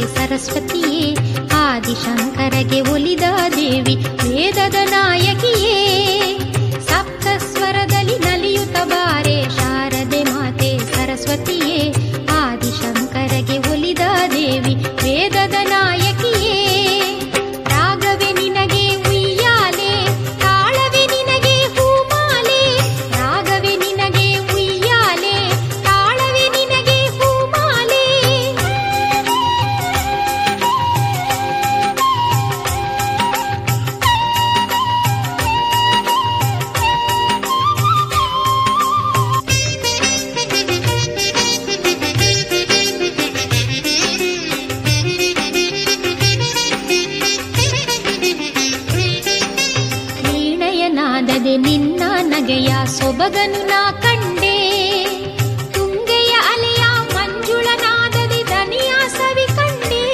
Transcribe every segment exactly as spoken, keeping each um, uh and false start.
ಸರಸ್ವತಿಯೇ, ಆದಿಶಂಕರಗೆ ಒಲಿದ ದೇವಿ ವೇದದ ನಾಯಕಿಯೇ. ಸಪ್ತ ಸ್ವರದಲ್ಲಿ ನಲಿಯುತ್ತ ಬಾರೆ ಶಾರದೆ ಮಾತೆ ಸರಸ್ವತಿಯೇ, ಆದಿಶಂಕರಗೆ ಒಲಿದ ದೇವಿ ವೇದದ ನಾಯಕಿಯೇ. ರಾಗವೇ ನಿನಗೆ ಉಯ್ಯಾಲೆ, ತಾಳವೇ ನಿನಗೆ ಹೂಮಾಲೆ. ರಾಗವೇ ನಿನಗೆ ಉಯ್ಯಾಲೆ, ತಾಳವೇ ನಿನಗೆ ಹೂಮಾಲೆ. ವೀಣಯನಾದದೆ ನಿನ್ನ ನಗೆಯ ಸೊಬಗನು ನಾ ಕಂಡೆ, ತುಂಗೆಯ ಅಲೆಯ ಮಂಜುಳನಾದದೆ ದನಿಯ ಸವಿ ಕಂಡೆ.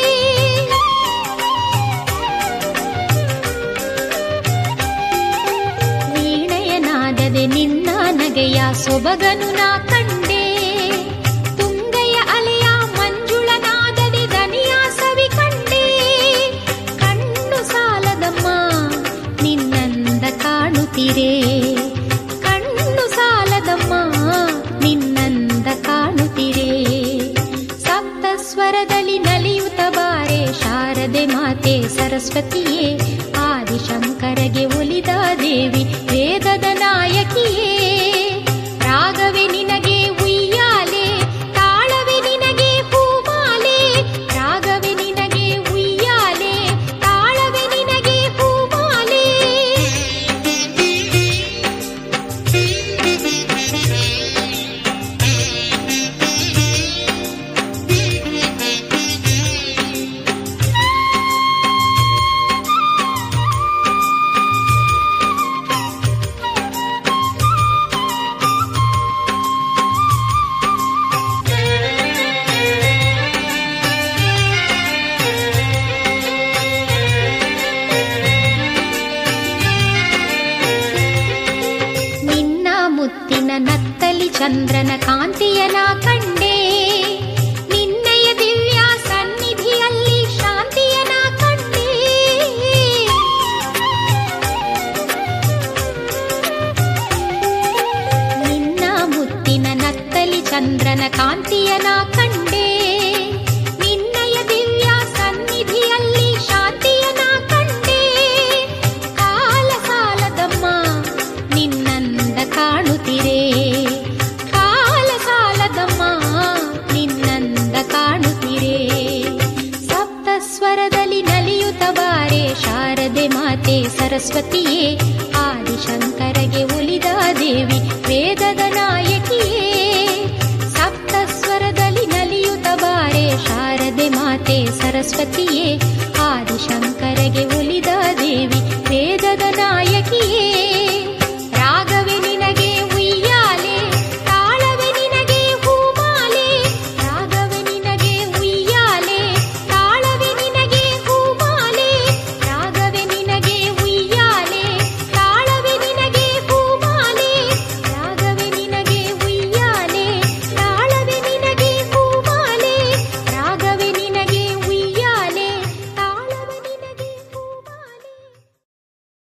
ವೀಣಯನಾದದೆ ನಿನ್ನ ನಗೆಯ ಸೊಬಗನು ನಾ ಕಂಡೆ, ತುಂಗೆಯ ಅಲೆಯ ಮಂಜುಳನಾದದೆ ದನಿಯ ಸವಿ ಕಂಡೆ. ಕಣ್ಣು ಸಾಲದಮ್ಮ ನಿನ್ನಂದ ಕಾಣುತ್ತಿರೆ, ಕಣ್ಣು ಸಾಲದಮ್ಮ ನಿನ್ನಂದ ಕಾಣುತ್ತಿರೆ. ಸಪ್ತ ಸ್ವರದಲ್ಲಿ ನಲಿಯುತ್ತ ಬಾರೆ ಶಾರದೆ ಮಾತೆ ಸರಸ್ವತಿಯೇ, ಆದಿಶಂಕರಗೆ ಒಲಿದ ದೇವಿ ವೇದದ ನಾಯಕಿಯೇ. ರಾಗವೇ ನಿನಗೆ ಉಯ್ಯಾಲೆ, ತಾಳವೇ ನಿನಗೆ ಹೂಮಾಲೆ. ರಾಗವೇ ನಿನಗೆ ಉಯ್ಯಾಲೆ, ತಾಳವೇ ನಿನಗೆ ಹೂಮಾಲೆ. ನಿನ್ನ ಮುತ್ತಿನ ನತ್ತಲಿ ಚಂದ್ರನ ಕಾಂತಿಯನ ಕಂಡೆ, ನಿನ್ನಯ ದಿವ್ಯ ಸನ್ನಿಧಿಯಲ್ಲಿ ಶಾಂತಿಯನ ಕಂಡೆ. ನಿನ್ನ ಮುತ್ತಿನ ನತ್ತಲಿ ಚಂದ್ರನ ಕಾಂತಿಯನ ಕಂಡೆ, ನಿನ್ನಯ ದಿವ್ಯ ಸನ್ನಿಧಿಯಲ್ಲಿ ಶಾಂತಿಯನ ಕಂಡೆ. ಕಾಲ ಸಾಲದಮ್ಮ ನಿನ್ನಂದ ಕಾಣುತ್ತಿರೆ, ಕಾಲ ಸಾಲದಮ್ಮ ನಿನ್ನಂದ ಕಾಣುತ್ತಿರೆ. ಸಪ್ತ ಸ್ವರದಲ್ಲಿ ನಲಿಯುತ್ತ ಬಾರೆ ಶಾರದೆ ಮಾತೆ ಸರಸ್ವತಿಯೇ, ಆದಿಶಂಕರಗೆ ಒಲಿದ ದೇವಿ ವೇದದ ನಾಯಕಿಯೇ. ಸಪ್ತ ಸ್ವರದಲ್ಲಿ ನಲಿಯುತ್ತ ಬಾರೆ ಶಾರದೆ ಮಾತೆ ಸರಸ್ವತಿಯೇ,